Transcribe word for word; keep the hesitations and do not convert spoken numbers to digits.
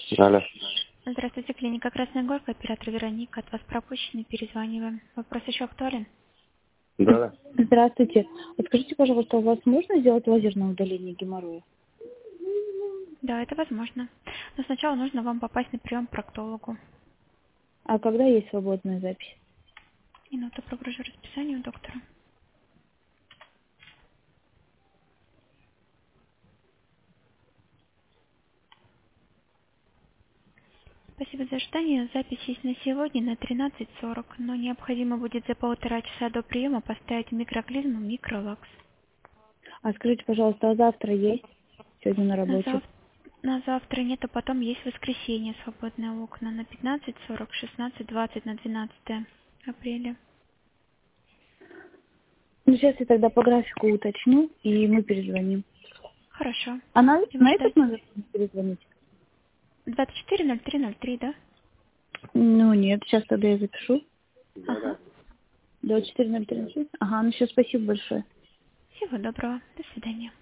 Алло. Здравствуйте, клиника Красная Горка, оператор Вероника. От вас пропущены, перезваниваем. Вопрос еще актуален? Да, да. Здравствуйте. Подскажите, пожалуйста, у вас можно сделать лазерное удаление геморроя? Да, это возможно. Но сначала нужно вам попасть на прием к проктологу. А когда есть свободная запись? Минуту, прогружу расписание у доктора. Спасибо за ожидание. Запись есть на сегодня на тринадцать сорок, но необходимо будет за полтора часа до приема поставить микроклизму микролакс. А скажите, пожалуйста, а завтра есть? Сегодня на На, работе. зав... на завтра нет, а потом есть воскресенье, свободные окна на пятнадцать сорок, шестнадцать двадцать на двенадцатое апреля. Ну, сейчас я тогда по графику уточню, и мы перезвоним. Хорошо. А на, Будем на этот ждать. номер перезвонить? двадцать четыре ноль три ноль три, да? Ну, нет, сейчас тогда я запишу. Ага. двадцать четыре ноль три. Ага, ну все, спасибо большое. Всего доброго. До свидания.